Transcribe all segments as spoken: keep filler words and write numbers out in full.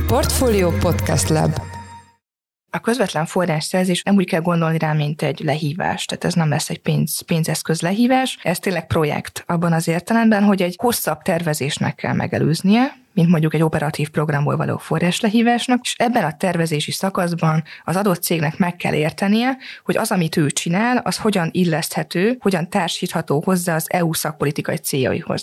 Portfolio Podcast Lab. A közvetlen forrásszerzés nem úgy kell gondolni rá, mint egy lehívás. Tehát ez nem lesz egy pénz, pénzeszköz lehívás, ez tényleg projekt abban az értelemben, hogy egy hosszabb tervezésnek kell megelőznie, mint mondjuk egy operatív programból való forráslehívásnak, és ebben a tervezési szakaszban az adott cégnek meg kell értenie, hogy az, amit ő csinál, az hogyan illeszthető, hogyan társítható hozzá az é u szakpolitikai céljaihoz.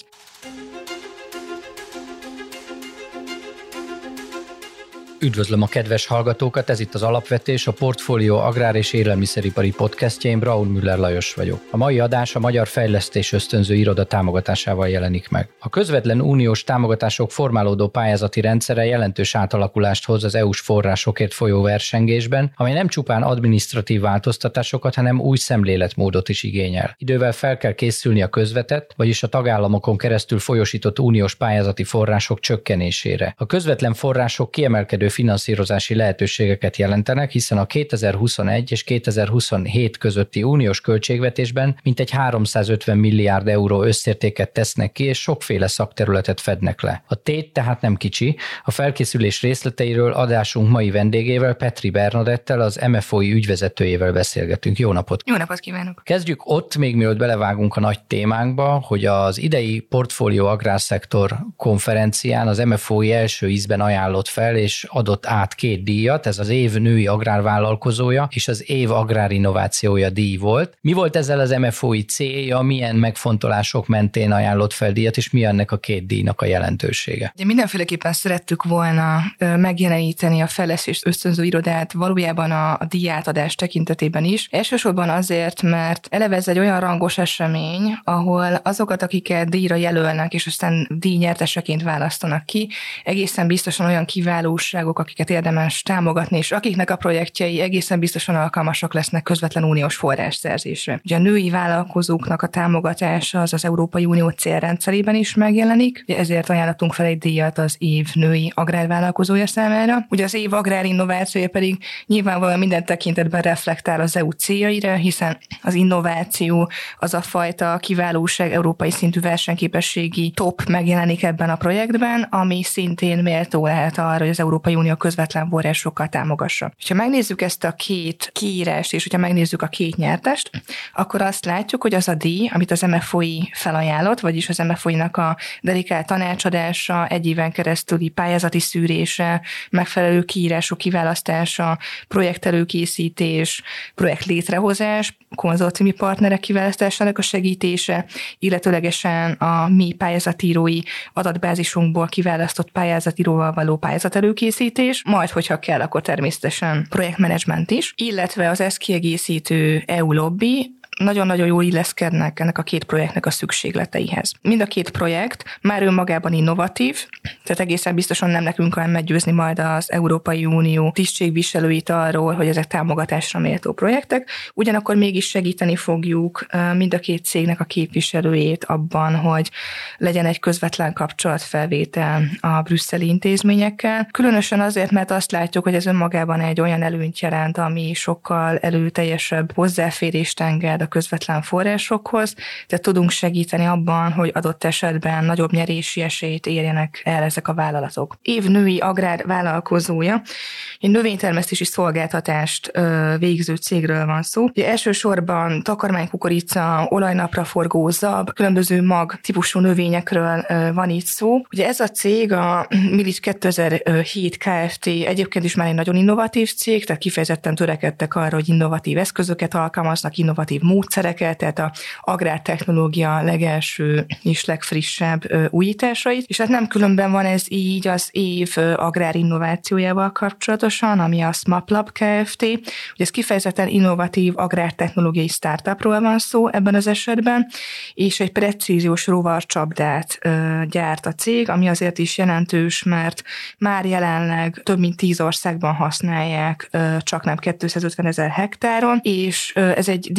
Üdvözlöm a kedves hallgatókat, ez itt az Alapvetés, a Portfolio agrár- és élelmiszeripari podcastja, én Braun Müller Lajos vagyok. A mai adás a Magyar Fejlesztés Ösztönző Iroda támogatásával jelenik meg. A közvetlen uniós támogatások formálódó pályázati rendszere jelentős átalakulást hoz az é u-s forrásokért folyó versengésben, amely nem csupán adminisztratív változtatásokat, hanem új szemléletmódot is igényel. Idővel fel kell készülni a közvetett, vagyis a tagállamokon keresztül folyósított uniós pályázati források csökkenésére. A közvetlen források kiemelkedő finanszírozási lehetőségeket jelentenek, hiszen a kétezer-huszonegy és kétezer-huszonhét közötti uniós költségvetésben mintegy háromszázötven milliárd euró összértéket tesznek ki, és sokféle szakterületet fednek le. A tét tehát nem kicsi. A felkészülés részleteiről adásunk mai vendégével, Petri Bernadettel, az em ef o i ügyvezetőjével beszélgetünk. Jó napot! Jó napot kívánok! Kezdjük ott, még mielőtt belevágunk a nagy témánkba, hogy az idei Portfolio Agrárszektor konferencián az em ef o i első ízben ajánlott fel, és adott át két díjat, ez az év női agrárvállalkozója és az év agrárinnovációja díj volt. Mi volt ezzel az em ef o i célja, milyen megfontolások mentén ajánlott fel díjat, és mi ennek a két díjnak a jelentősége? De mindenféleképpen szerettük volna megjeleníteni a Fejlesztés Ösztönző Irodát valójában a, a díjátadás tekintetében is. Elsősorban azért, mert eleve ez egy olyan rangos esemény, ahol azokat, akiket díjra jelölnek, és aztán díjnyerteseként választanak ki, egészen biztosan olyan kiválóságok, akiket érdemes támogatni, és akiknek a projektjei egészen biztosan alkalmasak lesznek közvetlen uniós forrásszerzésre. Ugye a női vállalkozóknak a támogatása az az Európai Unió célrendszerében is megjelenik, ugye ezért ajánlottunk fel egy díjat az év női agrárvállalkozója számára. Ugye az év agrárinnovációja pedig nyilvánvalóan minden tekintetben reflektál az é u céljaira, hiszen az innováció, az a fajta kiválóság, európai szintű versenyképességi top megjelenik ebben a projektben, ami szintén méltó lehet arra, hogy az Európai Unió közvetlen forrásokkal támogassa. Ha megnézzük ezt a két kiírást, és hogyha megnézzük a két nyertest, akkor azt látjuk, hogy az a díj, amit az em ef o i felajánlott, vagyis az em ef o i-nak a dedikált tanácsadása, egy éven keresztüli pályázati szűrése, megfelelő kiírások kiválasztása, projektelőkészítés, projekt létrehozás, konzorciumi partnerek kiválasztásának a segítése, illetőlegesen a mi pályázatírói adatbázisunkból kiválasztott pályázatíróval való pályázatelőkészítés, majd, hogyha kell, akkor természetesen projektmenedzsment is, illetve az ezt kiegészítő é u lobby, nagyon-nagyon jól illeszkednek ennek a két projektnek a szükségleteihez. Mind a két projekt már önmagában innovatív, tehát egészen biztosan nem nekünk kell meggyőzni majd az Európai Unió tisztségviselőit arról, hogy ezek támogatásra méltó projektek, ugyanakkor mégis segíteni fogjuk mind a két cégnek a képviselőjét abban, hogy legyen egy közvetlen kapcsolatfelvétel a brüsszeli intézményekkel. Különösen azért, mert azt látjuk, hogy ez önmagában egy olyan előnyt jelent, ami sokkal erőteljesebb hozzáférést enged a közvetlen forrásokhoz, tehát tudunk segíteni abban, hogy adott esetben nagyobb nyerési esélyt érjenek el ezek a vállalatok. Év női agrárvállalkozója, egy növénytermesztési szolgáltatást ö, végző cégről van szó. Ugye elsősorban takarmánykukorica, olajnapraforgó, zab, különböző mag típusú növényekről ö, van itt szó. Ugye ez a cég, a Milic kétezer-hét Kft. Egyébként is már egy nagyon innovatív cég, tehát kifejezetten törekedtek arra, hogy innovatív eszközöket alkalmaznak, innovatív módszereket, tehát a agrártechnológia legelső és legfrissebb ö, újításait, és hát nem különben van ez így az év ö, agrárinnovációjával kapcsolatosan, ami a SMAPLab Kft. Ugye ez kifejezetten innovatív agrártechnológiai startupról van szó ebben az esetben, és egy precíziós rovarcsapdát ö, gyárt a cég, ami azért is jelentős, mert már jelenleg több mint tíz országban használják, ö, csak nem kétszázötven ezer hektáron, és ö, ez egy digitális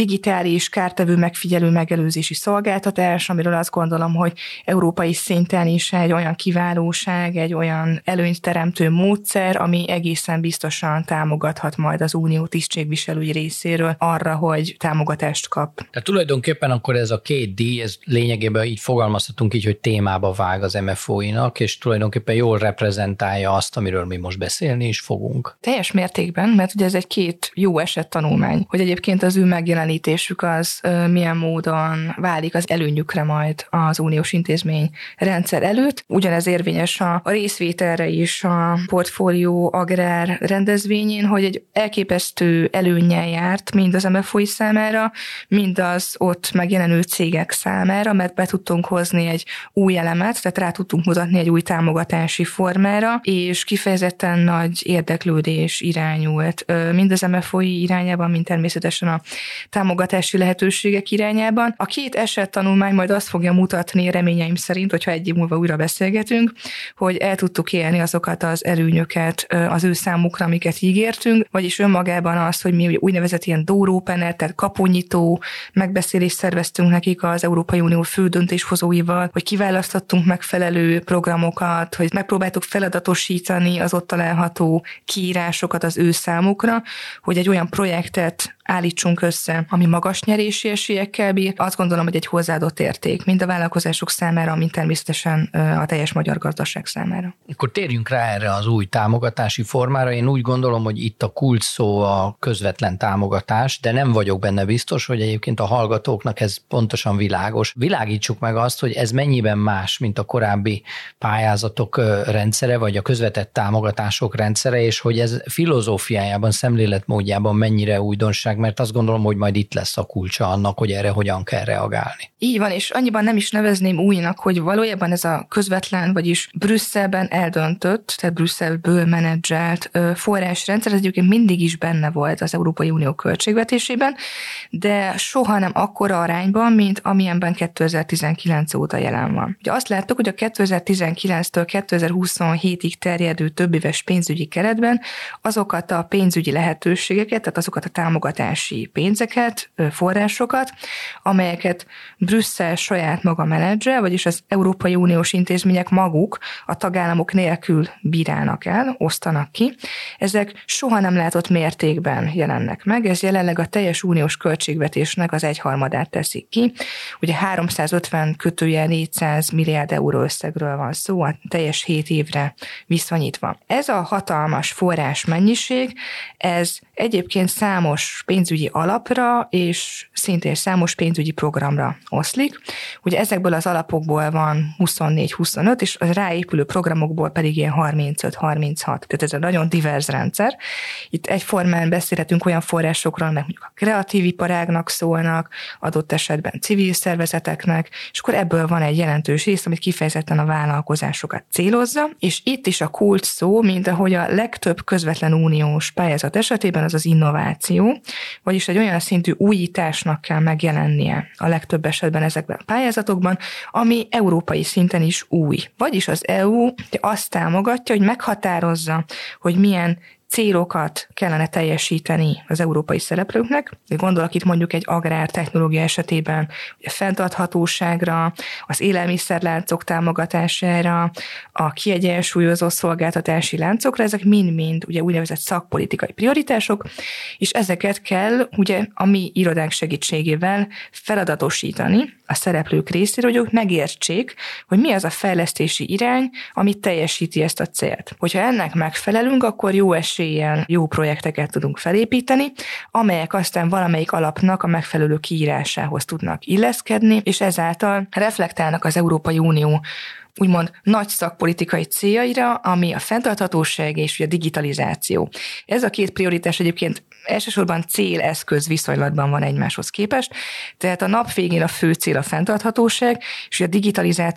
globális kártevő megfigyelő megelőzési szolgáltatás, amiről azt gondolom, hogy európai szinten is egy olyan kiválóság, egy olyan előnyt teremtő módszer, ami egészen biztosan támogathat majd az unió tisztségviselői részéről arra, hogy támogatást kap. Tehát tulajdonképpen akkor ez a két díj, ez lényegében így fogalmazhatunk így, hogy témába vág az em ef o i-nak, és tulajdonképpen jól reprezentálja azt, amiről mi most beszélni is fogunk. Teljes mértékben, mert ugye ez egy két jó eset tanulmány, hogy egyébként az ő megjelenítésük az milyen módon válik az előnyükre majd az uniós intézmény rendszer előtt. Ugyanez érvényes a, a részvételre is a portfólió agrár rendezvényén, hogy egy elképesztő előnnyel járt mind az em ef o i számára, mind az ott megjelenő cégek számára, mert be tudtunk hozni egy új elemet, tehát rá tudtunk mutatni egy új támogatási formára, és kifejezetten nagy érdeklődés irányult mind az em ef o i irányában, mind természetesen a támogatási lehetőségek irányában. A két esettanulmány majd azt fogja mutatni, reményeim szerint, hogyha egy év múlva újra beszélgetünk, hogy el tudtuk élni azokat az előnyöket az ő számukra, amiket ígértünk, vagyis önmagában az, hogy mi úgynevezett ilyen door opener, tehát kapunyitó megbeszélést szerveztünk nekik az Európai Unió fő döntéshozóival, hogy kiválasztottunk megfelelő programokat, hogy megpróbáltuk feladatosítani az ott található kiírásokat az ő számukra, hogy egy olyan projektet állítsunk össze, ami magas nyerési esélyekkel bír. Azt gondolom, hogy egy hozzáadott érték, mind a vállalkozások számára, mint természetesen a teljes magyar gazdaság számára. Akkor térjünk rá erre az új támogatási formára. Én úgy gondolom, hogy itt a kulcs szó a közvetlen támogatás, de nem vagyok benne biztos, hogy egyébként a hallgatóknak ez pontosan világos. Világítsuk meg azt, hogy ez mennyiben más, mint a korábbi pályázatok rendszere, vagy a közvetett támogatások rendszere, és hogy ez filozófiájában, szemléletmódjában mennyire újdonság, mert azt gondolom, hogy majd itt lesz a kulcsa annak, hogy erre hogyan kell reagálni. Így van, és annyiban nem is nevezném újnak, hogy valójában ez a közvetlen, vagyis Brüsszelben eldöntött, tehát Brüsszelből menedzselt forrásrendszer, ez egyébként mindig is benne volt az Európai Unió költségvetésében, de soha nem akkora arányban, mint amilyenben kétezer-tizenkilenc óta jelen van. Ugye azt láttuk, hogy a kétezer-tizenkilenctől kétezer-huszonhétig terjedő többéves pénzügyi keretben azokat a pénzügyi lehetőségeket, tehát azokat a támogatási pénzeket, forrásokat, amelyeket Brüsszel saját maga menedzsel, vagyis az Európai Uniós intézmények maguk a tagállamok nélkül bírálnak el, osztanak ki. Ezek soha nem látott mértékben jelennek meg, ez jelenleg a teljes uniós költségvetésnek az egyharmadát teszik ki. Ugye háromszázötven kötőjel négyszáz milliárd euró összegről van szó, a teljes hét évre viszonyítva. Ez a hatalmas forrás mennyiség, ez egyébként számos pénzügyi alapra és szintén számos pénzügyi programra oszlik. Ugye ezekből az alapokból van huszonnégy-huszonöt, és az ráépülő programokból pedig ilyen harmincöt-harminchat. Tehát ez egy nagyon divers rendszer. Itt egyformán beszélhetünk olyan forrásokról, meg mondjuk a kreatív iparágnak szólnak, adott esetben civil szervezeteknek, és akkor ebből van egy jelentős rész, amit kifejezetten a vállalkozásokat célozza, és itt is a kulcs szó, mint ahogy a legtöbb közvetlen uniós pályázat esetében az az innováció, vagyis egy olyan szintű újításnak kell megjelennie a legtöbb esetben ezekben a pályázatokban, ami európai szinten is új. Vagyis az é u azt támogatja, hogy meghatározza, hogy milyen célokat kellene teljesíteni az európai szereplőknek. Gondolok itt mondjuk egy agrártechnológia esetében a fenntarthatóságra, az élelmiszerláncok támogatására, a kiegyensúlyozó szolgáltatási láncokra, ezek mind-mind ugye úgynevezett szakpolitikai prioritások, és ezeket kell ugye a mi irodánk segítségével feladatosítani a szereplők részéről, hogy ők megértsék, hogy mi az a fejlesztési irány, ami teljesíti ezt a célt. Hogyha ennek megfelelünk, akkor jó eséllyel jó projekteket tudunk felépíteni, amelyek aztán valamelyik alapnak a megfelelő kiírásához tudnak illeszkedni, és ezáltal reflektálnak az Európai Unió úgymond nagy szakpolitikai céljaira, ami a fenntarthatóság és a digitalizáció. Ez a két prioritás egyébként elsősorban cél-eszköz viszonylatban van egymáshoz képest, tehát a nap végén a fő cél a fenntarthatóság, és a digitalizáció, amik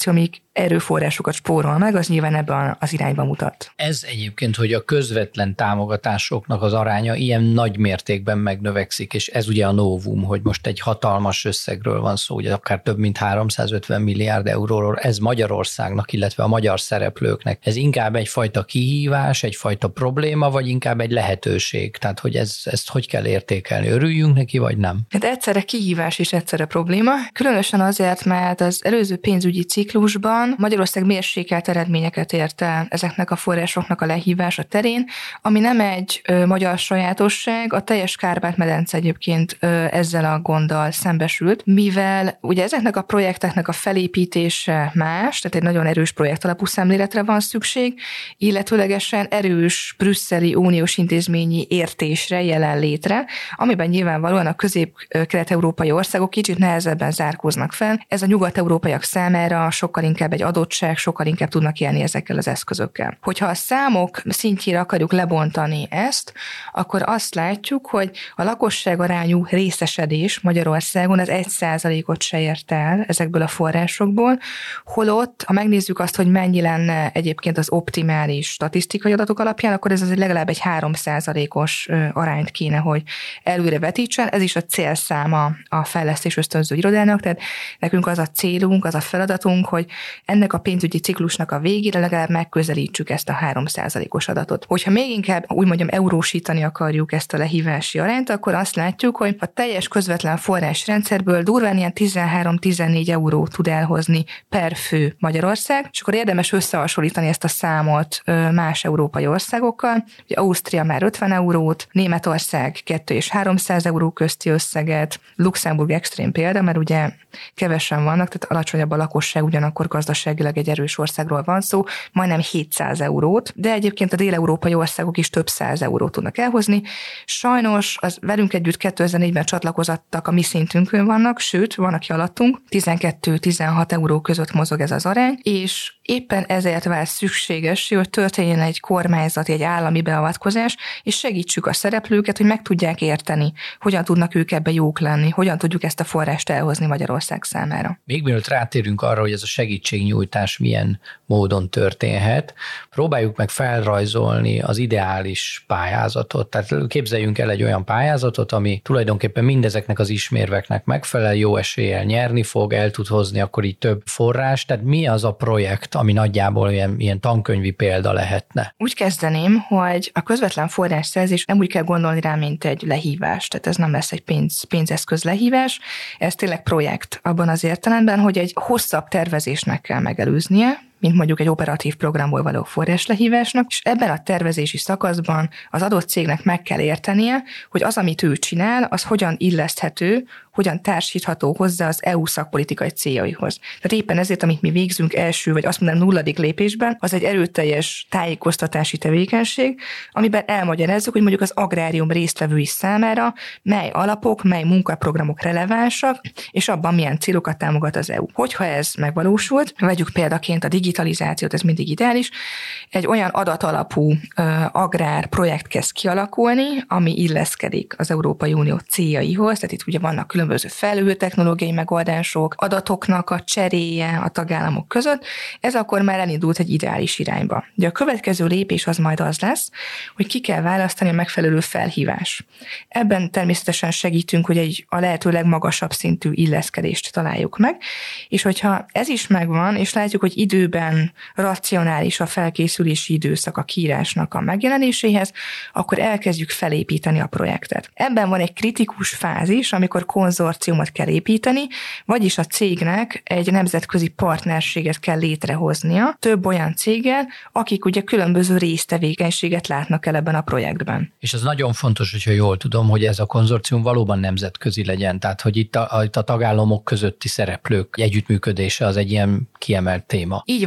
erőforrásokat spórol meg, az nyilván ebben az irányba mutat. Ez egyébként, hogy a közvetlen támogatásoknak az aránya ilyen nagy mértékben megnövekszik, és ez ugye a novum, hogy most egy hatalmas összegről van szó, ugye akár több mint háromszázötven milliárd euróról, ez Magyarországnak, illetve a magyar szereplőknek. Ez inkább egyfajta kihívás, egyfajta probléma, vagy inkább egy lehetőség? Tehát, hogy ez, ezt hogy kell értékelni? Örüljünk neki, vagy nem? Hát egyszerre kihívás és egyszerre probléma. Különösen azért, mert az előző pénzügyi ciklusban Magyarország mérsékelt eredményeket ért el ezeknek a forrásoknak a lehívása terén, ami nem egy ö, magyar sajátosság, a teljes Kárpát-medence egyébként ö, ezzel a gonddal szembesült, mivel ugye ezeknek a projekteknek a felépítése más, tehát egy nagyon erős projekt alapú szemléletre van szükség, illetőlegesen erős brüsszeli uniós intézményi értésre, jelenlétre, amiben nyilvánvalóan a közép-kelet-európai országok kicsit nehezebben zárkóznak fel. Ez a nyugat-európaiak számára sokkal inkább egy adottság, sokkal inkább tudnak élni ezekkel az eszközökkel. Hogyha a számok szintjére akarjuk lebontani ezt, akkor azt látjuk, hogy a lakosságarányú részesedés Magyarországon az egy százalékot se ért el ezekből a forrásokból, holott, ha megnézzük azt, hogy mennyi lenne egyébként az optimális statisztikai adatok alapján, akkor ez az legalább egy három százalékos arányt kéne, hogy előre vetítsen. Ez is a célszáma a fejlesztés ösztönző irodának, tehát nekünk az a célunk, az a feladatunk, hogy ennek a pénzügyi ciklusnak a végére legalább megközelítsük ezt a három százalékos adatot. Hogyha még inkább úgy mondjam eurósítani akarjuk ezt a lehívási arányt, akkor azt látjuk, hogy a teljes közvetlen forrásrendszerből durván ilyen tizenhárom-tizennégy euró tud elhozni per fő Magyarország, és akkor érdemes összehasonlítani ezt a számot más európai országokkal. Ugye Ausztria már ötven eurót, Németország kettő és háromszáz euró közti összeget, Luxemburg extrém példa, mert ugye kevesen vannak, tehát alacsonyabb a lakosság, ugyanakkor gazdaságilag egy erős országról van szó, majdnem hétszáz eurót, de egyébként a dél-európai országok is több száz eurót tudnak elhozni. Sajnos az velünk együtt kétezer-négyben csatlakozottak a mi szintünkön vannak, sőt, van, aki alattunk, tizenkettő-tizenhat euró között mozog ez az arány, és éppen ezért vált szükséges, hogy történjen egy kormányzati, egy állami beavatkozás, és segítsük a szereplőket, hogy meg tudják érteni, hogyan tudnak ők ebbe jók lenni, hogyan tudjuk ezt a forrást elhozni Magyarország számára. Még mielőtt rátérünk arra, hogy ez a segítségnyújtás milyen módon történhet, próbáljuk meg felrajzolni az ideális pályázatot. Tehát képzeljünk el egy olyan pályázatot, ami tulajdonképpen mindezeknek az ismérveknek megfelel, jó eséllyel nyerni fog, el tud hozni akkor így több forrás. Tehát mi az a projekt, ami nagyjából ilyen, ilyen tankönyvi példa lehetne? Úgy kezdeném, hogy a közvetlen forrásszerzés nem úgy kell gondolni rá, mint egy lehívás. Tehát ez nem lesz egy pénz, pénzeszköz lehívás, ez tényleg projekt abban az értelemben, hogy egy hosszabb tervezésnek kell megelőznie, mint mondjuk egy operatív programból való forráslehívásnak, és ebben a tervezési szakaszban az adott cégnek meg kell értenie, hogy az, amit ő csinál, az hogyan illeszthető, hogyan társítható hozzá az é u szakpolitikai céljaihoz. Tehát éppen ezért, amit mi végzünk első, vagy azt mondanám nulladik lépésben, az egy erőteljes tájékoztatási tevékenység, amiben elmagyarázzuk, hogy mondjuk az agrárium résztvevői számára mely alapok, mely munkaprogramok relevánsak, és abban milyen célokat támogat az é u. Hogyha ez megvalósult, vegyük példaként a digitalizációt, ez mindig ideális, egy olyan adatalapú uh, agrár projekt kezd kialakulni, ami illeszkedik az Európai Unió céljaihoz, tehát itt ugye vannak különböző fejlődő technológiai megoldások, adatoknak a cseréje a tagállamok között, ez akkor már elindult egy ideális irányba. De a következő lépés az majd az lesz, hogy ki kell választani a megfelelő felhívás. Ebben természetesen segítünk, hogy egy a lehető legmagasabb szintű illeszkedést találjuk meg, és hogyha ez is megvan, és látjuk, hogy időben racionális a felkészülési időszak a kiírásnak a megjelenéséhez, akkor elkezdjük felépíteni a projektet. Ebben van egy kritikus fázis, amikor konzorciumot kell építeni, vagyis a cégnek egy nemzetközi partnerséget kell létrehoznia több olyan céggel, akik ugye különböző résztevékenységet látnak el ebben a projektben. És ez nagyon fontos, hogyha jól tudom, hogy ez a konzorcium valóban nemzetközi legyen, tehát hogy itt a, itt a tagállamok közötti szereplők együttműködése az egy ilyen kiemelt téma. Így van,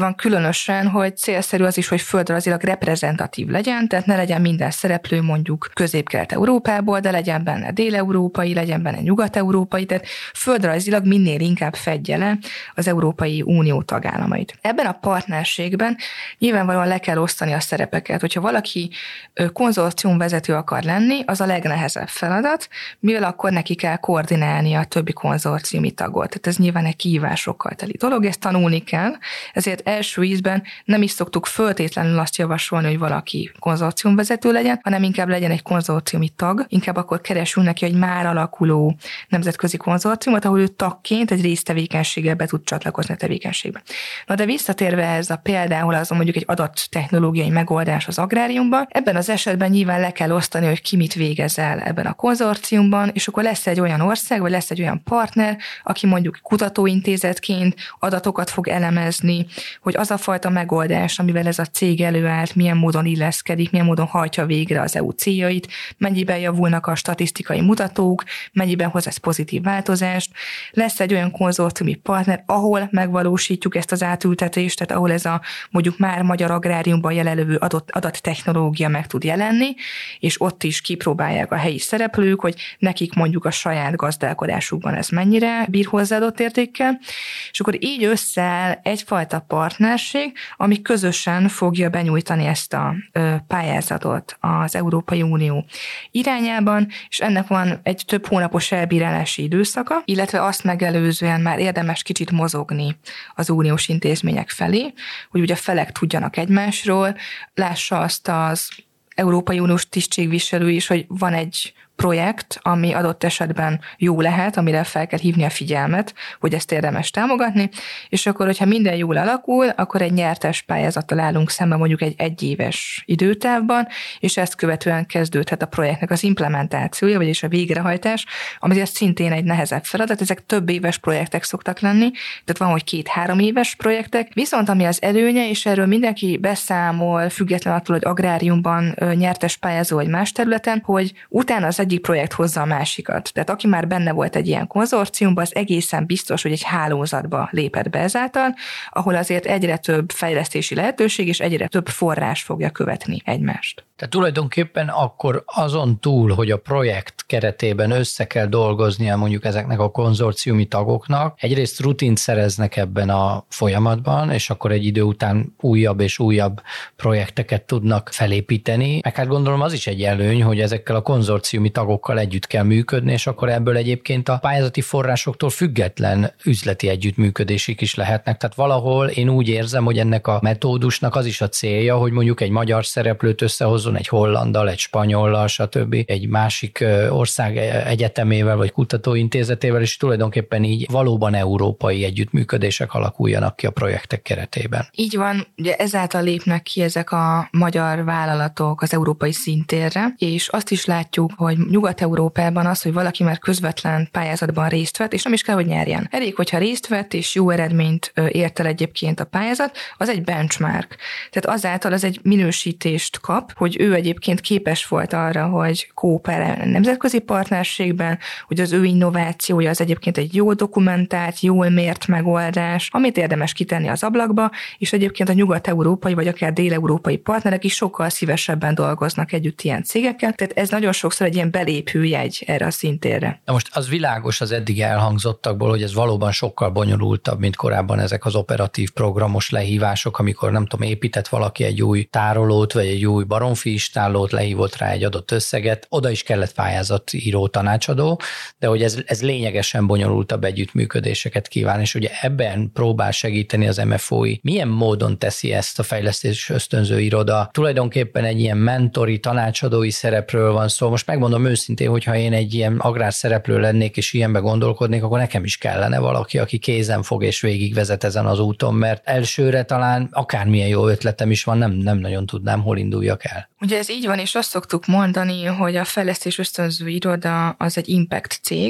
van különösen, hogy célszerű az is, hogy földrajzilag reprezentatív legyen, tehát ne legyen minden szereplő mondjuk Közép-Kelet-Európából, de legyen benne dél-európai, legyen benne nyugat-európai, tehát földrajzilag minél inkább fedje le az Európai Unió tagállamait. Ebben a partnerségben nyilvánvalóan le kell osztani a szerepeket. Hogyha valaki konzorciumvezető akar lenni, az a legnehezebb feladat, mivel akkor neki kell koordinálni a többi konzorciumi tagot. Tehát ez nyilván egy kihívásokkal teli dolog, ezt tanulni kell, ezért első ízben nem is szoktuk föltétlenül azt javasolni, hogy valaki konzorciumvezető legyen, hanem inkább legyen egy konzorciumi tag, inkább akkor keresünk neki egy már alakuló nemzetközi konzorciumot, ahol ő tagként egy résztevékenységgel be tud csatlakozni a tevékenységbe. Na de visszatérve ez a például azon mondjuk egy adattechnológiai megoldás az agráriumban, ebben az esetben nyilván le kell osztani, hogy ki mit végez el ebben a konzorciumban, és akkor lesz egy olyan ország, vagy lesz egy olyan partner, aki mondjuk kutatóintézetként adatokat fog elemezni, hogy az a fajta megoldás, amivel ez a cég előállt, milyen módon illeszkedik, milyen módon hajtja végre az é u céljait, mennyiben javulnak a statisztikai mutatók, mennyiben hoz ez pozitív változást. Lesz egy olyan konzorciumi partner, ahol megvalósítjuk ezt az átültetést, tehát ahol ez a mondjuk már magyar agráriumban jelenlevő adott adattechnológia meg tud jelenni, és ott is kipróbálják a helyi szereplők, hogy nekik mondjuk a saját gazdálkodásukban ez mennyire bír hozzáadott értékkel, és akkor így összeáll egyfajta partnerség, ami közösen fogja benyújtani ezt a pályázatot az Európai Unió irányában, és ennek van egy több hónapos elbírálási időszaka, illetve azt megelőzően már érdemes kicsit mozogni az uniós intézmények felé, hogy ugye a felek tudjanak egymásról, lássa azt az Európai Uniós tisztségviselő is, hogy van egy projekt, ami adott esetben jó lehet, amire fel kell hívni a figyelmet, hogy ezt érdemes támogatni, és akkor, hogyha minden jól alakul, akkor egy nyertes pályázattal állunk szemben mondjuk egy egyéves időtávban, és ezt követően kezdődhet a projektnek az implementációja, vagyis a végrehajtás, ami azért szintén egy nehezebb feladat, ezek több éves projektek szoktak lenni, tehát van, hogy két-három éves projektek, viszont ami az előnye, és erről mindenki beszámol, független attól, hogy agráriumban nyertes pályázó vagy más területen, hogy utána az egyik projekt hozza a másikat. Tehát aki már benne volt egy ilyen konzorciumban, az egészen biztos, hogy egy hálózatba lépett be ezáltal, ahol azért egyre több fejlesztési lehetőség és egyre több forrás fogja követni egymást. Tehát tulajdonképpen akkor azon túl, hogy a projekt keretében össze kell dolgoznia mondjuk ezeknek a konzorciumi tagoknak, egyrészt rutint szereznek ebben a folyamatban, és akkor egy idő után újabb és újabb projekteket tudnak felépíteni, meg hát gondolom az is egy előny, hogy ezekkel a konzorciumi tagokkal együtt kell működni, és akkor ebből egyébként a pályázati forrásoktól független üzleti együttműködések is lehetnek. Tehát valahol én úgy érzem, hogy ennek a metódusnak az is a célja, hogy mondjuk egy magyar szereplőt összehozzon egy hollanddal, egy spanyollal, stb. Egy másik ország egyetemével vagy kutatóintézetével, és tulajdonképpen így valóban európai együttműködések alakuljanak ki a projektek keretében. Így van, ugye ezáltal lépnek ki ezek a magyar vállalatok az európai szintérre, és azt is látjuk, hogy Nyugat-Európában az, hogy valaki már közvetlen pályázatban részt vett, és nem is kell, hogy nyerjen. Elég, hogyha részt vett, és jó eredményt ért el egyébként a pályázat, az egy benchmark. Tehát azáltal az egy minősítést kap, hogy ő egyébként képes volt arra, hogy kooperál nemzetközi partnerségben, hogy az ő innovációja az egyébként egy jól dokumentált, jól mért megoldás, amit érdemes kitenni az ablakba, és egyébként a nyugat-európai vagy akár dél-európai partnerek is sokkal szívesebben dolgoznak együtt ilyen cégekkel, tehát ez nagyon sokszor egy ilyen belépőjegy erre a szintérre. Na most az világos az eddig elhangzottakból, hogy ez valóban sokkal bonyolultabb, mint korábban ezek az operatív programos lehívások, amikor nem tudom, épített valaki egy új tárolót, vagy egy új baromfiistállót, lehívott rá egy adott összeget, oda is kellett pályázatíró tanácsadó, de hogy ez, ez lényegesen bonyolultabb együttműködéseket kíván, és ugye ebben próbál segíteni az em ef o i. Milyen módon teszi ezt a fejlesztés ösztönző iroda? Tulajdonképpen egy ilyen mentori, tanácsadói szerepről van szó. Most megmondom őszintén, hogy ha én egy ilyen agrárszereplő lennék, és ilyenbe gondolkodnék, akkor nekem is kellene valaki, aki kézen fog és végigvezet ezen az úton, mert elsőre talán akármilyen jó ötletem is van, nem, nem nagyon tudnám, hol induljak el. Ugye ez így van, és azt szoktuk mondani, hogy a fejlesztés ösztönző iroda az egy impact cég,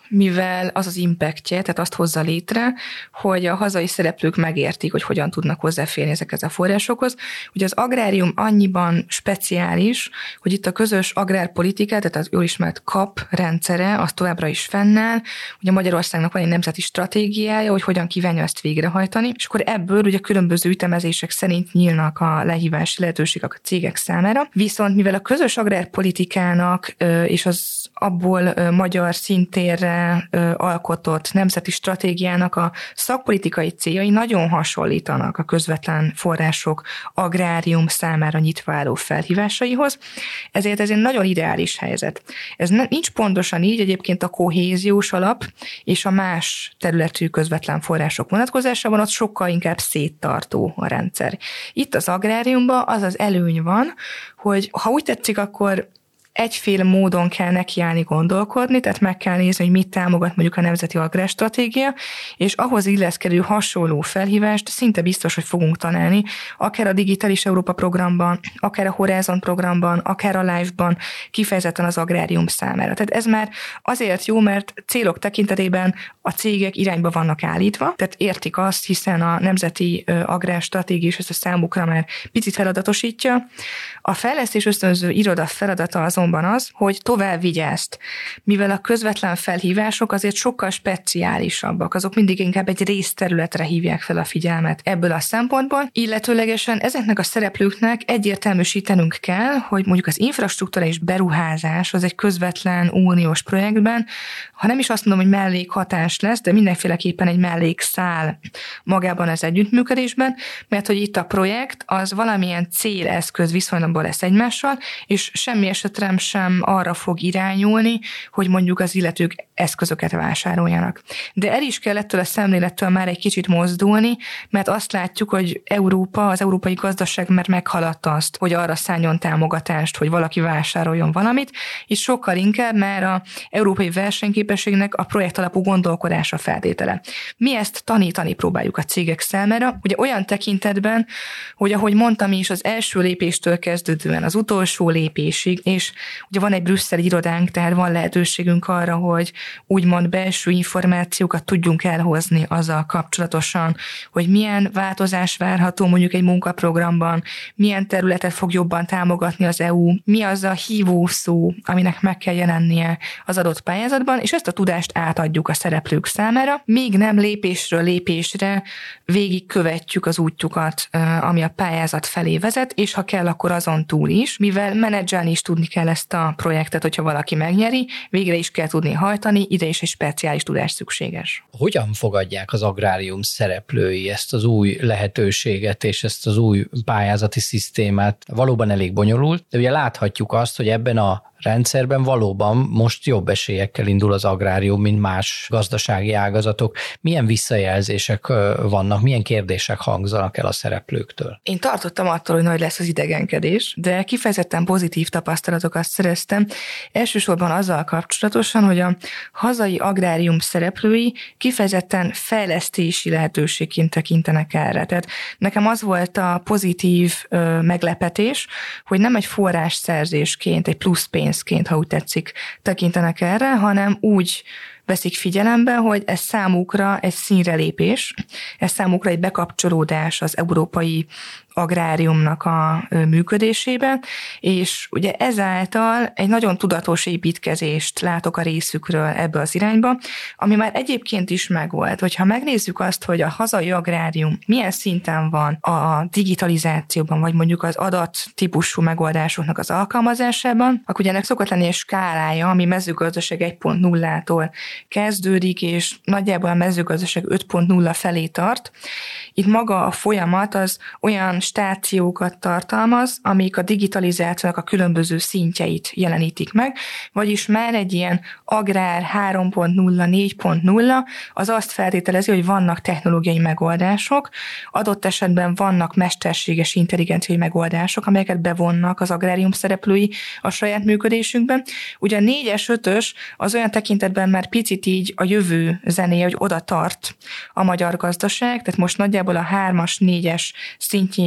mivel az az impactje, tehát azt hozza létre, hogy a hazai szereplők megértik, hogy hogyan tudnak hozzáférni ezekhez a forrásokhoz. Ugye az agrárium annyiban speciális, hogy itt a közös agrárpolitika, tehát az jól ismert kap rendszere, az továbbra is fennáll. Ugye Magyarországnak van egy nemzeti stratégiája, hogy hogyan kívánja ezt végrehajtani, és akkor ebből ugye különböző ütemezések szerint nyílnak a lehívási lehetőségek a cégek számára. Viszont mivel a közös agrárpolitikának és az abból magyar szintérre alkotott nemzeti stratégiának a szakpolitikai céljai nagyon hasonlítanak a közvetlen források agrárium számára nyitva álló felhívásaihoz, ezért ez egy nagyon ideális helyzet. Ez ne, nincs pontosan így egyébként a kohéziós alap és a más területű közvetlen források vonatkozásában, ott sokkal inkább széttartó a rendszer. Itt az agráriumban az az előny van, hogy ha úgy tetszik, akkor egyféle módon kell nekiállni gondolkodni, tehát meg kell nézni, hogy mit támogat mondjuk a Nemzeti Agrárstratégia, és ahhoz illeszkedő hasonló felhívást szinte biztos, hogy fogunk találni, akár a Digitális Európa programban, akár a Horizon programban, akár a Life-ban, kifejezetten az agrárium számára. Tehát ez már azért jó, mert célok tekintetében a cégek irányba vannak állítva, tehát értik azt, hiszen a Nemzeti Agrárstratégia is ezt a számukra már picit feladatosítja. A fejlesztés ösztönző iroda feladata azonban az, hogy tovább vigye ezt. Mivel a közvetlen felhívások azért sokkal speciálisabbak, azok mindig inkább egy részterületre hívják fel a figyelmet ebből a szempontból, illetőlegesen ezeknek a szereplőknek egyértelműsítenünk kell, hogy mondjuk az infrastruktúra és beruházás az egy közvetlen uniós projektben, ha nem is azt mondom, hogy mellékhatás lesz, de mindenféleképpen egy mellékszál magában az együttműködésben, mert hogy itt a projekt az valamilyen céleszköz viszonylatban lesz egymással, és semmi esetre sem arra fog irányulni, hogy mondjuk az illetők eszközöket vásároljanak. De el is kell ettől a szemlélettől már egy kicsit mozdulni, mert azt látjuk, hogy Európa, az európai gazdaság már meghaladta azt, hogy arra szálljon támogatást, hogy valaki vásároljon valamit, és sokkal inkább már az európai versenyképességnek a projekt alapú gondolkodása feltétele. Mi ezt tanítani próbáljuk a cégek számára, ugye olyan tekintetben, hogy ahogy mondtam is, az első lépéstől kezdődően az utolsó lépésig, és ugye van egy brüsszeli irodánk, tehát van lehetőségünk arra, hogy úgymond belső információkat tudjunk elhozni azzal kapcsolatosan, hogy milyen változás várható mondjuk egy munkaprogramban, milyen területet fog jobban támogatni az é u, mi az a hívó szó, aminek meg kell jelennie az adott pályázatban, és ezt a tudást átadjuk a szereplők számára, még nem lépésről lépésre végigkövetjük az útjukat, ami a pályázat felé vezet, és ha kell, akkor azon túl is, mivel menedzselni is tudni kell ezt a projektet, hogyha valaki megnyeri, végre is kell tudni hajtani, ide is egy speciális tudás szükséges. Hogyan fogadják az agrárium szereplői ezt az új lehetőséget és ezt az új pályázati szisztémát? Valóban elég bonyolult, de ugye láthatjuk azt, hogy ebben a rendszerben valóban most jobb esélyekkel indul az agrárium, mint más gazdasági ágazatok. Milyen visszajelzések vannak, milyen kérdések hangzanak el a szereplőktől? Én tartottam attól, hogy nagy lesz az idegenkedés, de kifejezetten pozitív tapasztalatokat szereztem. Elsősorban azzal kapcsolatosan, hogy a hazai agrárium szereplői kifejezetten fejlesztési lehetőségként tekintenek erre. Tehát nekem az volt a pozitív ö, meglepetés, hogy nem egy forrásszerzésként, egy plusz pénzként, ha úgy tetszik, tekintenek erre, hanem úgy veszik figyelembe, hogy ez számukra egy színrelépés, ez számukra egy bekapcsolódás az európai agráriumnak a működésébe, és ugye ezáltal egy nagyon tudatos építkezést látok a részükről ebbe az irányba, ami már egyébként is megvolt. Hogyha megnézzük azt, hogy a hazai agrárium milyen szinten van a digitalizációban, vagy mondjuk az adattípusú megoldásoknak az alkalmazásában, akkor ugye ennek szokott lenni egy skálája, ami mezőgazdaság egy pont nullától kezdődik, és nagyjából a mezőgazdaság öt pont nulla felé tart. Itt maga a folyamat az olyan stációkat tartalmaz, amik a digitalizációnak a különböző szintjeit jelenítik meg, vagyis már egy ilyen agrár három pont nulla, négy pont nulla az azt feltételezi, hogy vannak technológiai megoldások, adott esetben vannak mesterséges intelligenciai megoldások, amelyeket bevonnak az agrárium szereplői a saját működésünkben. Ugye a négyes, ötös az olyan tekintetben már picit így a jövő zenéje, hogy oda tart a magyar gazdaság, tehát most nagyjából a hármas, négyes szintjén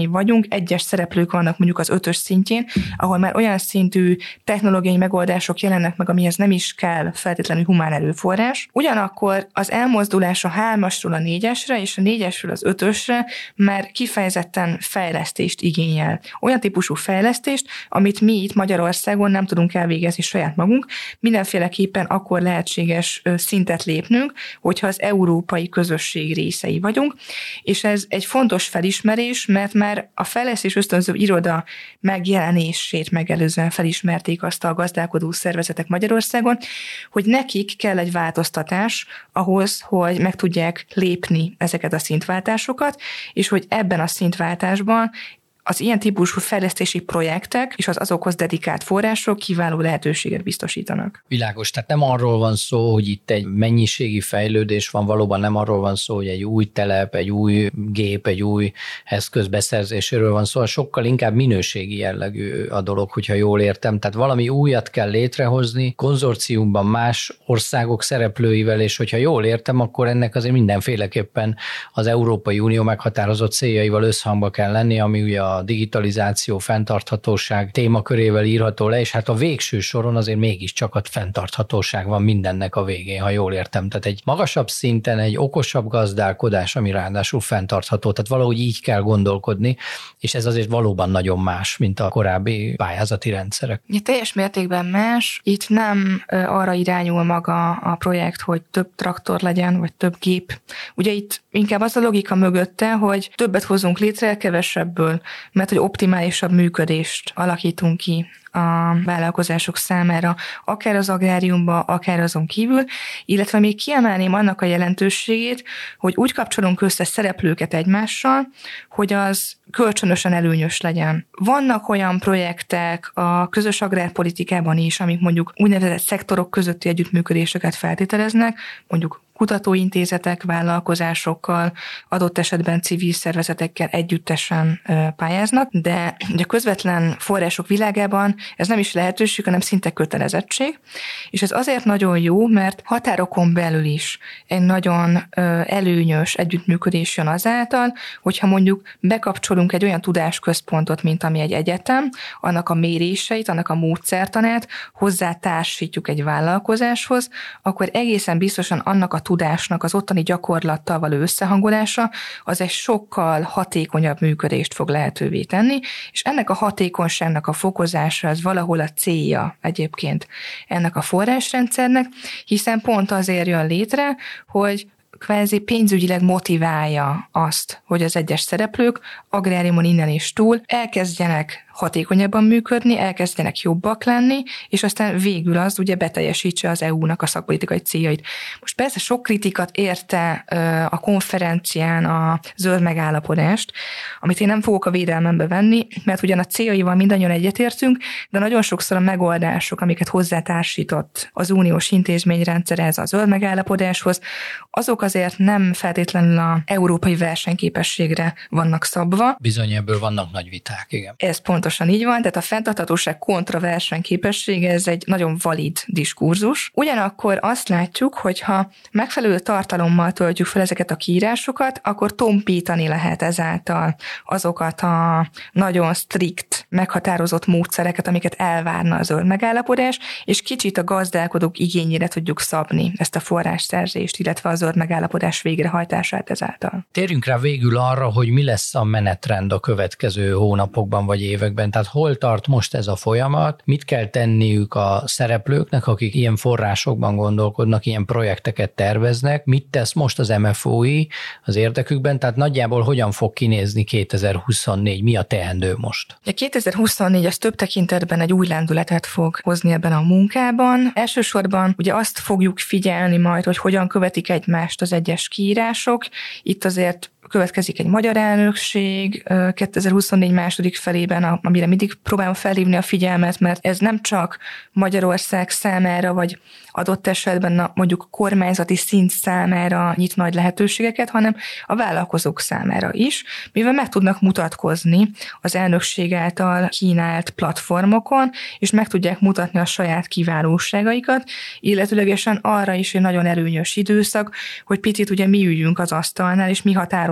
vagyunk, egyes szereplők vannak mondjuk az ötös szintjén, ahol már olyan szintű technológiai megoldások jelennek meg, amihez nem is kell feltétlenül humán erőforrás. Ugyanakkor az elmozdulás a hármasról a négyesre és a négyesről az ötösre már kifejezetten fejlesztést igényel. Olyan típusú fejlesztést, amit mi itt Magyarországon nem tudunk elvégezni saját magunk, mindenféleképpen akkor lehetséges szintet lépnünk, hogyha az európai közösség részei vagyunk, és ez egy fontos felismerés, mert már a fejlesztés ösztönző iroda megjelenését megelőzően felismerték azt a gazdálkodó szervezetek Magyarországon, hogy nekik kell egy változtatás ahhoz, hogy meg tudják lépni ezeket a szintváltásokat, és hogy ebben a szintváltásban az ilyen típusú fejlesztési projektek és az azokhoz dedikált források kiváló lehetőséget biztosítanak. Világos, tehát nem arról van szó, hogy itt egy mennyiségi fejlődés van, valóban nem arról van szó, hogy egy új telep, egy új gép, egy új eszköz beszerzéséről van szó, sokkal inkább minőségi jellegű a dolog, hogyha jól értem. Tehát valami újat kell létrehozni, konzorciumban más országok szereplőivel, és hogyha jól értem, akkor ennek azért mindenféleképpen az Európai Unió meghatározott céljaival összhangba kell lenni, ami ugye a a digitalizáció, fenntarthatóság témakörével írható le, és hát a végső soron azért mégiscsak a fenntarthatóság van mindennek a végén, ha jól értem. Tehát egy magasabb szinten egy okosabb gazdálkodás, ami ráadásul fenntartható, tehát valahogy így kell gondolkodni, és ez azért valóban nagyon más, mint a korábbi pályázati rendszerek. Itt teljes mértékben más. Itt nem arra irányul maga a projekt, hogy több traktor legyen, vagy több gép. Ugye itt inkább az a logika mögötte, hogy többet hozunk létre, kevesebből, mert hogy optimálisabb működést alakítunk ki a vállalkozások számára, akár az agráriumban, akár azon kívül, illetve még kiemelném annak a jelentőségét, hogy úgy kapcsolunk össze szereplőket egymással, hogy az kölcsönösen előnyös legyen. Vannak olyan projektek a közös agrárpolitikában is, amik mondjuk úgynevezett szektorok közötti együttműködéseket feltételeznek, mondjuk kutatóintézetek, vállalkozásokkal, adott esetben civil szervezetekkel együttesen pályáznak, de a közvetlen források világában ez nem is lehetőség, hanem szinte kötelezettség, és ez azért nagyon jó, mert határokon belül is egy nagyon előnyös együttműködés jön azáltal, hogyha mondjuk bekapcsolunk egy olyan tudásközpontot, mint ami egy egyetem, annak a méréseit, annak a módszertanát hozzátársítjuk egy vállalkozáshoz, akkor egészen biztosan annak a tudásnak az ottani gyakorlattal való összehangolása az egy sokkal hatékonyabb működést fog lehetővé tenni, és ennek a hatékonyságnak a fokozása az valahol a célja egyébként ennek a forrásrendszernek, hiszen pont azért jön létre, hogy kvázi pénzügyileg motiválja azt, hogy az egyes szereplők agráriumon innen és túl elkezdjenek hatékonyabban működni, elkezdjenek jobbak lenni, és aztán végül az ugye beteljesítse az é u-nak a szakpolitikai céljait. Most persze sok kritikat érte a konferencián a zöld megállapodást, amit én nem fogok a védelmembe venni, mert ugyan a céljaival mindannyian egyetértünk, de nagyon sokszor a megoldások, amiket hozzátársított az uniós intézményrendszer ez a zöld megállapodáshoz, azok azért nem feltétlenül az európai versenyképességre vannak szabva. Bizony, ebből vannak nagy viták, igen. Ez pontosan így van, tehát a fenntarthatóság kontra versenyképessége, ez egy nagyon valid diskurzus. Ugyanakkor azt látjuk, hogy ha megfelelő tartalommal töltjük fel ezeket a kiírásokat, akkor tompítani lehet ezáltal azokat a nagyon strikt, meghatározott módszereket, amiket elvárna a zöld megállapodás, és kicsit a gazdálkodók igényére tudjuk szabni ezt a forrásszerzést, illetve a zöld megállapodás végrehajtását ezáltal. Térjünk rá végül arra, hogy mi lesz a menetrend a következő hónapokban vagy években, tehát hol tart most ez a folyamat, mit kell tenniük a szereplőknek, akik ilyen forrásokban gondolkodnak, ilyen projekteket terveznek, mit tesz most az em ef o i az érdekükben, tehát nagyjából hogyan fog kinézni kétezer-huszonnégy, mi a teendő most? A kétezer-huszonnégy az több tekintetben egy új lendületet fog hozni ebben a munkában. Elsősorban ugye azt fogjuk figyelni majd, hogy hogyan követik egymást az egyes kiírások. Itt azért következik egy magyar elnökség kétezer-huszonnégy második felében, amire mindig próbálom felhívni a figyelmet, mert ez nem csak Magyarország számára, vagy adott esetben mondjuk kormányzati szint számára nyit nagy lehetőségeket, hanem a vállalkozók számára is, mivel meg tudnak mutatkozni az elnökség által kínált platformokon, és meg tudják mutatni a saját kiválóságaikat, illetőlegesen arra is egy nagyon előnyös időszak, hogy picit ugye mi üljünk az asztalnál, és mi határozzuk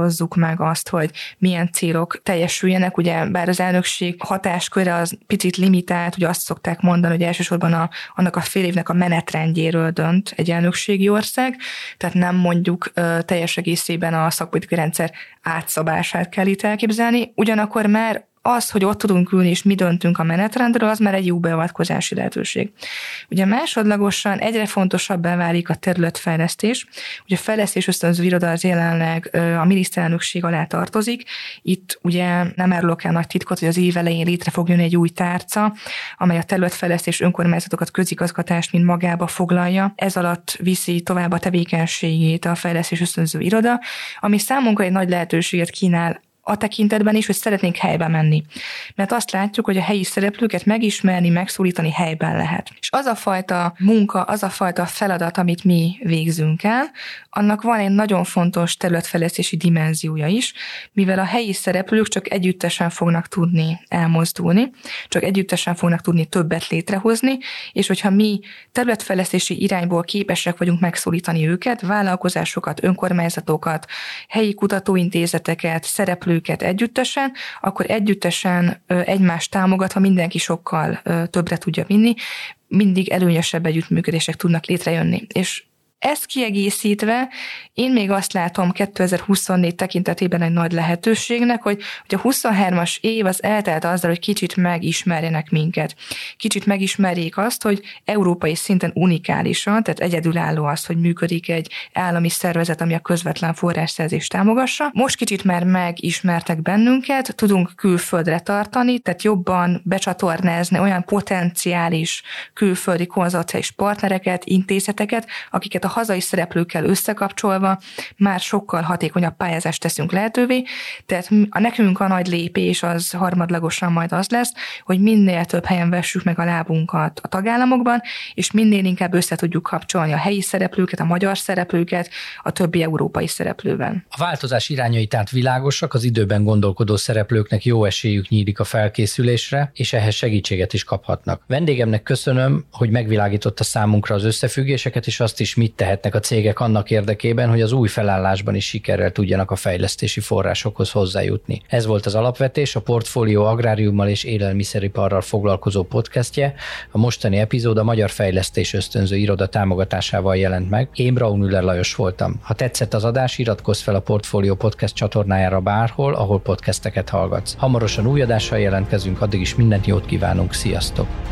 határozzuk meg azt, hogy milyen célok teljesüljenek. Ugye bár az elnökség hatásköre az picit limitált, ugye azt szokták mondani, hogy elsősorban a, annak a fél évnek a menetrendjéről dönt egy elnökségi ország, tehát nem mondjuk ö, teljes egészében a szakpolitikai rendszer átszabását kell itt elképzelni, ugyanakkor már az, hogy ott tudunk ülni, és mi döntünk a menetrendről, az már egy jó beavatkozási lehetőség. Ugye másodlagosan egyre fontosabbá válik a területfejlesztés. Ugye a fejlesztés ösztönző iroda az jelenleg a miniszterelnökség alá tartozik. Itt ugye nem árulok el nagy titkot, hogy az év elején létre fog jönni egy új tárca, amely a területfejlesztés, önkormányzatokat, közigazgatást mind magába foglalja. Ez alatt viszi tovább a tevékenységét a fejlesztés ösztönző iroda, ami számunkra egy nagy lehetőséget kínál a tekintetben is, hogy szeretnénk helybe menni. Mert azt látjuk, hogy a helyi szereplőket megismerni, megszólítani helyben lehet. És az a fajta munka, az a fajta feladat, amit mi végzünk el, annak van egy nagyon fontos területfejlesztési dimenziója is, mivel a helyi szereplők csak együttesen fognak tudni elmozdulni, csak együttesen fognak tudni többet létrehozni, és hogyha mi területfejlesztési irányból képesek vagyunk megszólítani őket, vállalkozásokat, önkormányzatokat, helyi kutatóintézeteket, szereplőket, őket együttesen, akkor együttesen egymást támogatva mindenki sokkal többre tudja vinni, mindig előnyösebb együttműködések tudnak létrejönni. És ezt kiegészítve én még azt látom kétezer-huszonnégy tekintetében egy nagy lehetőségnek, hogy, hogy a huszonhármas év az eltelt azzal, hogy kicsit megismerjenek minket. Kicsit megismerjék azt, hogy európai szinten unikálisan, tehát egyedülálló az, hogy működik egy állami szervezet, ami a közvetlen forrásszerzést támogassa. Most kicsit már megismertek bennünket, tudunk külföldre tartani, tehát jobban becsatornázni olyan potenciális külföldi konzorciális partnereket, intézeteket, akiket a hazai szereplőkkel összekapcsolva már sokkal hatékonyabb pályázást teszünk lehetővé, tehát a nekünk a nagy lépés az harmadlagosan majd az lesz, hogy minél több helyen vessük meg a lábunkat a tagállamokban, és minél inkább össze tudjuk kapcsolni a helyi szereplőket, a magyar szereplőket a többi európai szereplőben. A változás irányai tehát világosak, az időben gondolkodó szereplőknek jó esélyük nyílik a felkészülésre, és ehhez segítséget is kaphatnak. Vendégemnek köszönöm, hogy megvilágította számunkra az összefüggéseket, és azt is, mit tehetnek a cégek annak érdekében, hogy az új felállásban is sikerrel tudjanak a fejlesztési forrásokhoz hozzájutni. Ez volt az Alapvetés, a Portfólió agráriummal és élelmiszeriparral foglalkozó podcastje. A mostani epizód a Magyar Fejlesztés Ösztönző Iroda támogatásával jelent meg. Én Braun Müller Lajos voltam. Ha tetszett az adás, iratkozz fel a Portfólió podcast csatornájára bárhol, ahol podcasteket hallgatsz. Hamarosan új adással jelentkezünk, addig is mindent jót kívánunk, sziasztok!